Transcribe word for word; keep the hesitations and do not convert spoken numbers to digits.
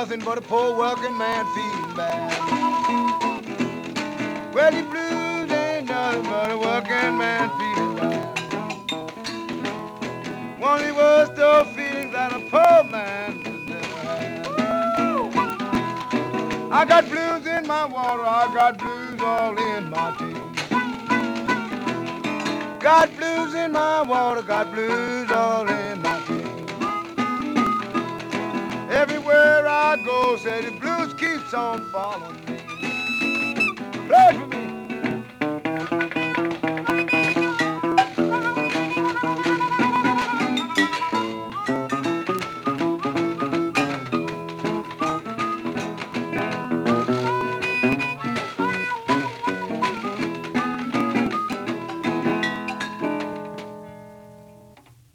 nothing but a poor working man feeling bad. Well, the blues ain't nothing but a working man feeling bad. One of the worst of feelings that a poor man has never had. I got blues in my water, I got blues all in my tea. Got blues in my water, got blues all in my tea. Everywhere I go, say the blues keeps on following me.